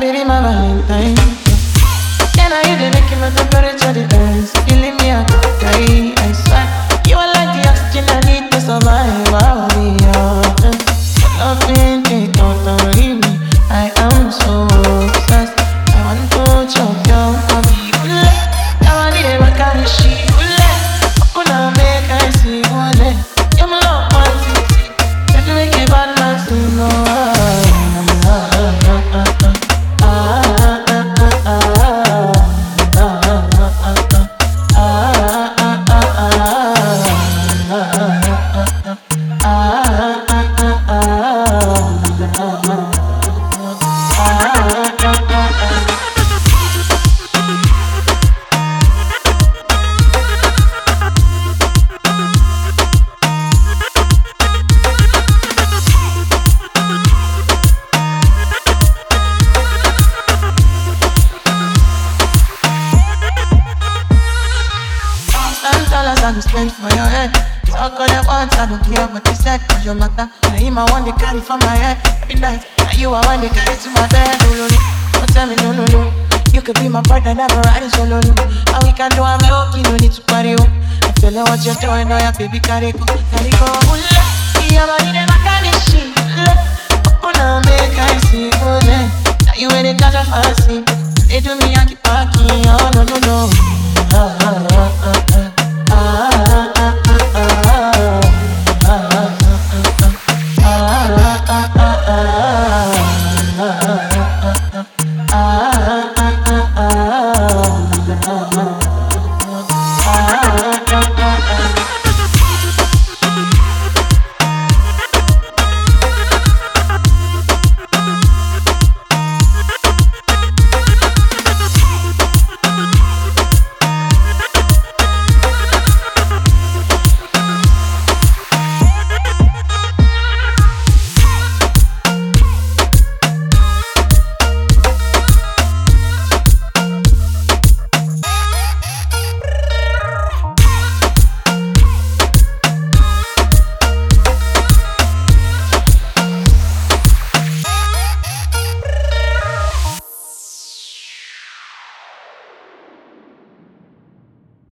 baby, my Valentine. Can I hear the making my temperature the dance? You leave me out to die, I swear. You are like the oxygen I need to survive. I'll be honest. Loving it, don't leave me. I am so obsessed. I want to chop your body. I want to hear my kind of shit. Open up, make I see one. You're my love, one city. If you make a bad man sing, no. I go spend for your head. Talk all at once, I don't care what you said. Cause your matter, now him I want to carry for my head. Every night, now you I want to carry to my bed. No, no, no, don't tell me no, no, no. You could be my partner, never riding solo, no. All we can do, I'm lucky, no need to party, oh. I feel like what you're doing, oh yeah, baby, carry go, carry go. Yeah, but you never can shit. Oh, now make I see, oh, yeah. Now you ain't catch a fancy.